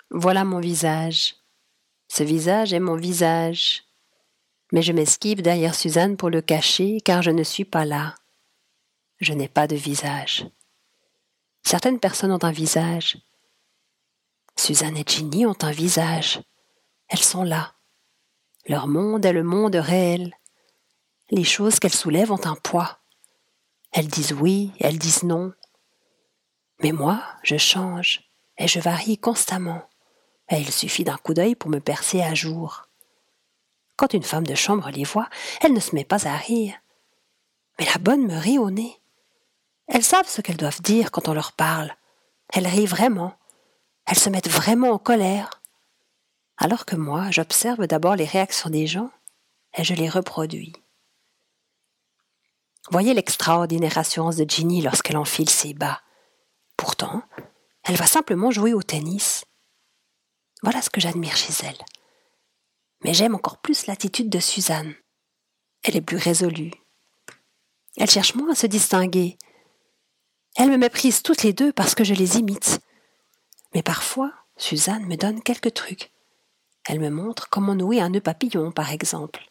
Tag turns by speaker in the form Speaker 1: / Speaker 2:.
Speaker 1: Voilà mon visage. Ce visage est mon visage. Mais je m'esquive derrière Suzanne pour le cacher, car je ne suis pas là. Je n'ai pas de visage. Certaines personnes ont un visage. Suzanne et Ginny ont un visage. Elles sont là. Leur monde est le monde réel. Les choses qu'elles soulèvent ont un poids. Elles disent oui, elles disent non. Mais moi, je change et je varie constamment. Et il suffit d'un coup d'œil pour me percer à jour. Quand une femme de chambre les voit, elle ne se met pas à rire. Mais la bonne me rit au nez. Elles savent ce qu'elles doivent dire quand on leur parle. Elles rient vraiment. Elles se mettent vraiment en colère. Alors que moi, j'observe d'abord les réactions des gens et je les reproduis. Voyez l'extraordinaire assurance de Ginny lorsqu'elle enfile ses bas. Pourtant, elle va simplement jouer au tennis. Voilà ce que j'admire chez elle. Mais j'aime encore plus l'attitude de Suzanne. Elle est plus résolue. Elle cherche moins à se distinguer. Elle me méprise toutes les deux parce que je les imite. Mais parfois, Suzanne me donne quelques trucs. Elle me montre comment nouer un nœud papillon, par exemple.